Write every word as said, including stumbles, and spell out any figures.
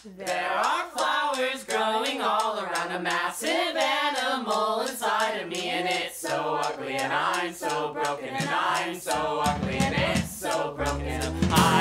There are flowers growing all around, a massive animal inside of me, and it's so ugly and I'm so broken, and I'm so ugly and it's so broken. I